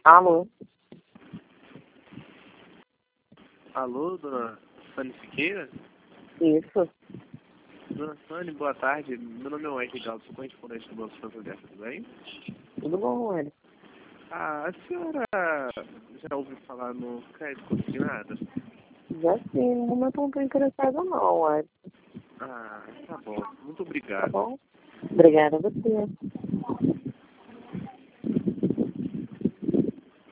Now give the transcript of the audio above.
Alô? Alô, dona Sani Siqueira? Isso. Dona Sani, boa tarde. Meu nome é Wesley Galo, sou correspondente do Banco Santander, tudo bem? Tudo bom, Hélio? A senhora já ouviu falar no crédito consignado? Já sim, no momento não estou interessada não, Hélio. Ah, tá bom. Muito Tá obrigado. bom? Obrigada a você.